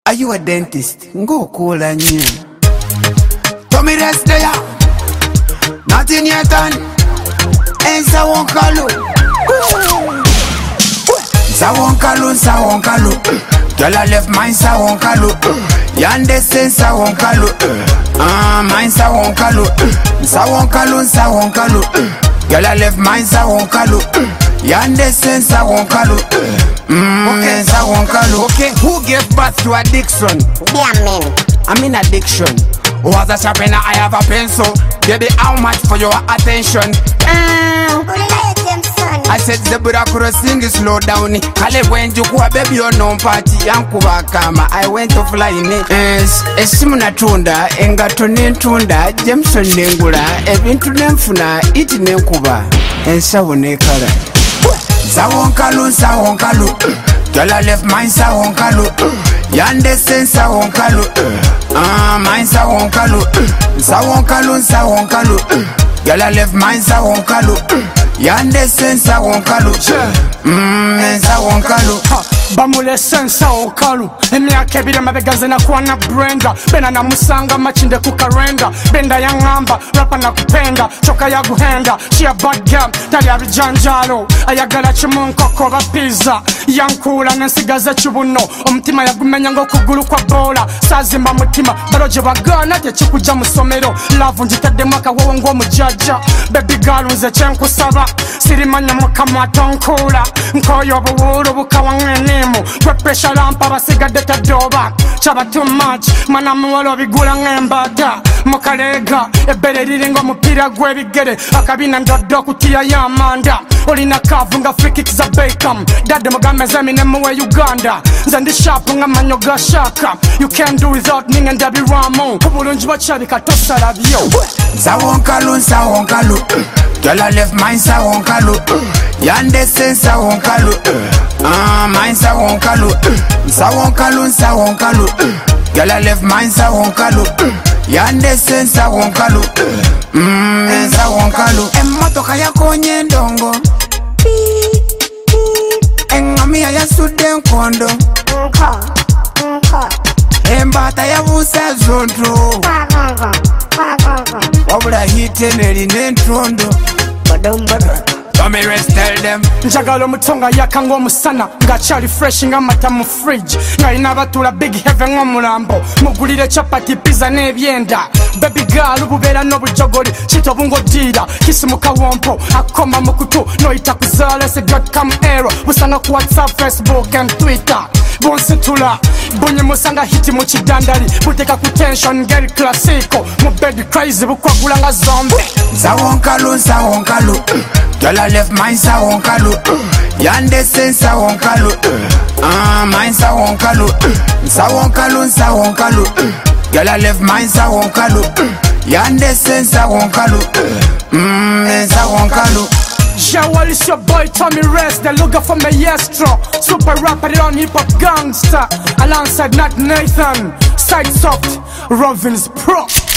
Are you a dentist? Go call on you. Tommy rest there. Nothing yet done. And Sawonkalo. Sawonkalo. Girl, I left mine Sawonkalo. Yande sen Sawonkalo. Mine Sawonkalo. Sawonkalo. Girl, I left mine Sawonkalo. Yande sen Sawonkalo. Okay, Sawonkalo. Okay, who gave birth to addiction? I'm in addiction. Was a sharpener, I have a pencil. Baby, how much for your attention? I said Zebra crossing is slow down. Kale when you go baby you no party yankuba kama. I went to fly in it. Esimu natunda engato nentunda Jameson nengula ebintu nemfuna iti nenkuba ensawo nekala. Sawonkalo. Girl, I left mine Sawonkalo. Yande sen Sawonkalo. Mine Sawonkalo. Girl, I left mine Sawonkalo. Yande sen Sawonkalo. Sawonkalo. Bamule sen Sawonkalo. Emyaka ebiri mabegaze na kuwa na Brenda. Bena na musanga machinde kukarenda. Benda ya ngamba, rapa na kupenda. Choka ya guhenda, she a bad girl. Tali abijanjalo, ayagala chimunkoko bapiza. Yankula nensigaze chibuno. Omutima yagumenya ngo kugulu kwa bola. Sazimba mutima, baroje bagana techikuja musomero. Love njitade mwaka wowe ngo mujaja. Baby girl unze chenkusaba. Sirimanya mukama tonkula. Nkoyo buwuru bukawa ngenemu. Kwe pressure lampa basigadde tadoba. Chaba too much, mana muwalo bigula ngembata. Mukalega, ebere liringo mupira gwe bigere. Akabina ndodo kutia ya manda. Olina kavu nga free kicks za Beckham. Dade mugameze minemuwe Uganda. Nzendi sharp nga manyoga shaka. You can't do without ning and Debbie Ramo. Kubulunji bachabi katosa labyo. Sawonkalo. Girl, I left mine Sawonkalo. Yande sen Sawonkalo. Mine Sawonkalo. Girl, I left mine Sawonkalo. Yande sen Sawonkalo. Sawonkalo. Emotoka yako nyendongo. Engamia ya suden kondo. Embata ya busa zondo. Wabula hite neli nentondo. Tommy rest tell them. Njagala omutonga yakanga omusana nga chali fresh nga mata mu fridge. Nga ina batula big heaven ngomulambo. Mugulire chapati pizza n'ebyenda. Baby girl ububera n'obujogoli. Chito bungo dira kisi mukawompo. Akoma mukutu no itakuzala se.com error. Busanga ku WhatsApp, Facebook and Twitter. Bonsitula bunye musanga hiti mu kidandali. Buteka ku tension girl classico. Mu bed crazy bukwagula nga zombie. Sawonkalo. Girl, I left mine Sawonkalo. Yande sen Sawonkalo. Mine Sawonkalo. Girl, I left mine Sawonkalo. Yande sen Sawonkalo. Sawonkalo. Shawal is your boy Tommy Rest, the looker from the Yestro. Super rapper on hip hop gangster. Alongside Nat Nathan, Side Soft, Rovins Pro.